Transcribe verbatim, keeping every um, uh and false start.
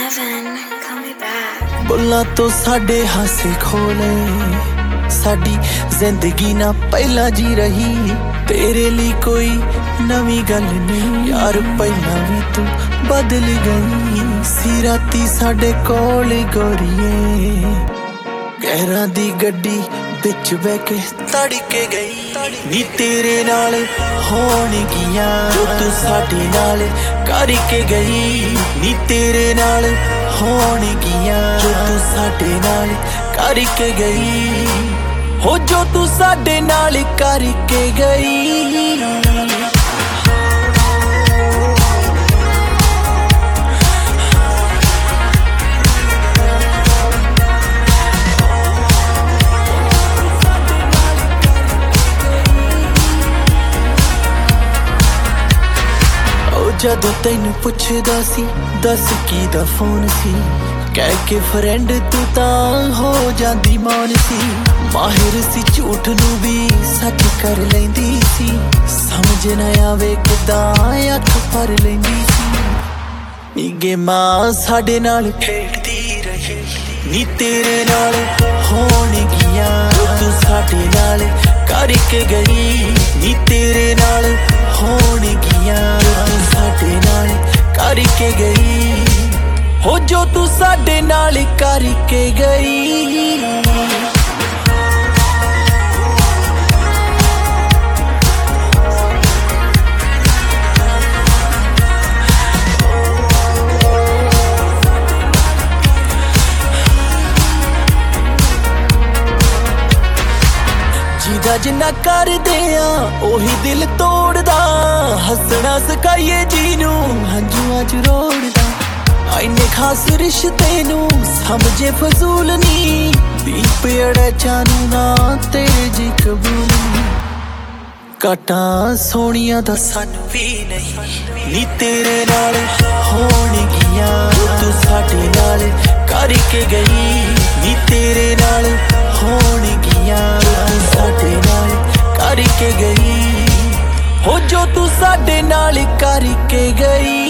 Evan, call me back. ਬੁੱਲਾਂ ਤੋਂ ਸਾਡੇ ਹਾਸੇ ਖੋਲੇ ਸਾਡੀ ਜ਼ਿੰਦਗੀ ਨਾ ਪਹਿਲਾਂ ਜੀ ਰਹੀ ਤੇਰੇ ਲਈ ਕੋਈ ਨਵੀਂ ਗੱਲ ਨਹੀਂ ਯਾਰ ਪਹਿਲਾਂ ਵੀ ਤੂੰ ਬਦਲ ਗਈ ਸੀ ਰਾਤੀ ਸਾਡੇ ਕੋਲ ਗੋਰੀਏ ਕਹਿਰਾਂ ਦੀ ਗੱਡੀ ਵਿੱਚ ਬਹਿ ਕੇ ਤੜਕੇ ਗਈ ਨੀ ਤੇਰੇ ਨਾਲ ਹੋਣਗੀਆਂ ਜੋ ਤੂੰ ਸਾਡੇ ਨਾਲ ਕਰਕੇ ਗਈ ਨੀ ਤੇਰੇ ਨਾਲ ਹੋਣਗੀਆਂ ਜੋ ਤੂੰ ਸਾਡੇ ਨਾਲ ਕਰਕੇ ਗਈ ਹੋ ਜੋ ਤੂੰ ਸਾਡੇ ਨਾਲ ਕਰਕੇ ਗਈ ਜਦੋਂ ਤੈਨੂੰ ਪੁੱਛਦਾ ਸੀ ਦੱਸ ਕੀ ਦਾ ਫੋਨ ਸੀ ਕਹਿ ਕੇ ਫਰੈਂਡ ਤੂੰ ਤਾਂ ਹੋ ਜਾਂਦੀ ਮੌਨ ਸੀ ਮਾਹਿਰ ਸੀ ਝੂਠ ਨੂੰ ਵੀ ਸੱਚ ਕਰ ਲੈਂਦੀ ਸੀ ਸਮਝ ਨਾ ਆਵੇ ਕਿਦਾਂ ਅੱਖ ਭਰ ਲੈਂਦੀ ਸੀ ਨੀ ਗੇਮਾਂ ਸਾਡੇ ਨਾਲ ਖੇਡਦੀ ਰਹੀ ਨੀ ਤੇਰੇ ਨਾਲ ਹੋਣਗੀਆਂ ਜੋ ਤੂੰ ਸਾਡੇ ਨਾਲ ਕਰਕੇ ਗਈ ਨੀ ਤੇਰੇ ਨਾਲ ਹੋਣਗੀਆਂ ਜੋ ਤੂੰ ਸਾਡੇ ਨਾਲ ਕਰਕੇ ਗਈ ਹੋ ਜੋ ਤੂੰ ਸਾਡੇ ਨਾਲ ਕਰਕੇ ਗਈ ਜਿਹਦਾ ਜਿੰਨਾ ਕਰਦੇ ਆ ਉਹੀ ਦਿਲ ਤੋੜਦਾ ਹੱਸਣਾ ਸਿਖਾਈਏ ਜੀ ਨੂੰ ਹੰਝੂਆਂ ਚ ਰੋੜਦਾ ਇੰਨੇ ਖਾਸ ਰਿਸ਼ਤੇ ਨੂੰ ਸਮਝੇ ਫਜ਼ੂਲ ਨੀ ਦੀਪ ਅੜਾ ਚਾਨੂ ਨਾ ਤੇਰੇ ਜੀ ਕਬੂਲ ਨੀ ਕਾਟਾਂ ਸੋਹਣੀਆਂ ਦਾ ਸਾਨੂੰ ਵੀ ਨਹੀਂ ਨੀ ਤੇਰੇ ਨਾਲ ਹੋਣਗੀਆਂ ਜੋ ਤੂੰ ਸਾਡੇ ਨਾਲ ਕਰਕੇ ਗਈ ਨੀ ਤੇਰੇ ਨਾਲ ਹੋਣਗੀਆਂ ਜੋ ਤੂੰ ਸਾਡੇ ਨਾਲ ਕਰਕੇ ਗਈ ਹੋ ਜੋ ਤੂੰ ਸਾਡੇ ਨਾਲ ਕਰਕੇ ਗਈ